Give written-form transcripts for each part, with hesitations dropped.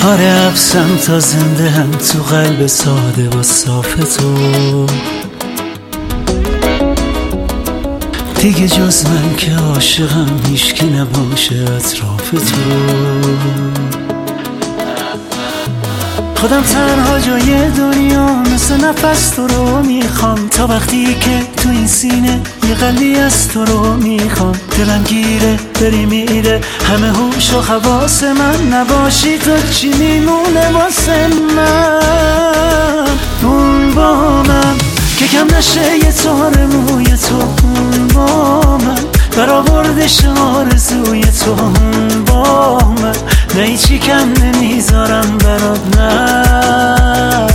آره حبسم تا زنده هم تو قلب ساده و صاف تو. دیگه جز من که عاشقم هیچکی نباشه اطراف تو. خودم تنها جای دنیا مثل نفس تو رو میخوام، تا وقتی که تو این سینه یه قلبی از تو رو میخوام. دلم گیره بری میره همه هوش و حواس من، نباشی تو چی میمونه واسه من؟ اون با من که کم نشه یه تار موی تو، اون با من برآوردش آرزوی تو، اون با من نه هیچی کم نمیذارم برات، نه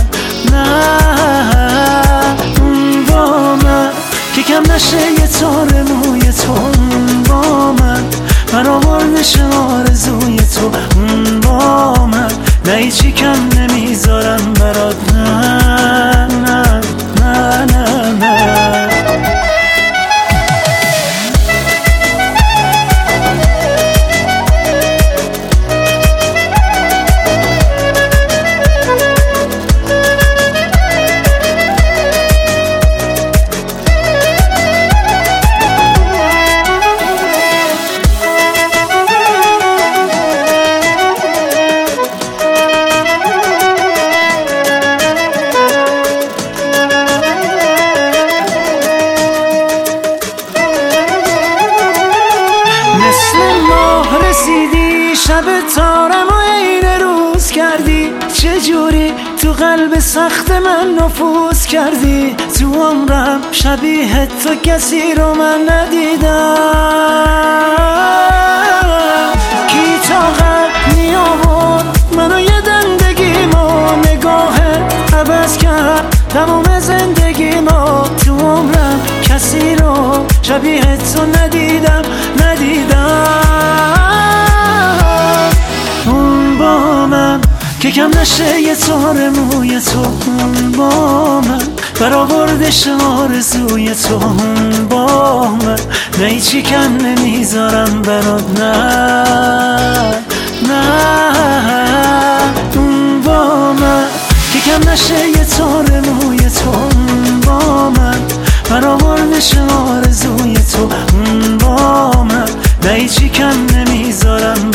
اون با من که کم نشه یه تار موی تو، اون با من برآوردش آرزوی تو، اون با من نه هیچی کم نمیذارم برات، نه رسیدی شب تارم و عین روز کردی، چجوری تو قلب سخت من نفوذ کردی. تو عمرم شبیه تو کسی رو من ندیدم. کی طاقت می آورد منو یه دندگیمو، نگاهت عوض کرد تمام زندگیمو. تو عمرم کسی رو شبیه تو ندیدم. اون با من که کم نشه یه تار موی تو، اون با من برآوردش آرزوی تو، اون با من نه هیچی کم نمیذارم برات، نه اون با من که کم نشه یه تار موی تو، اون با من برآوردش آرزوی تو، اون با من نه هیچی کم نمیذارم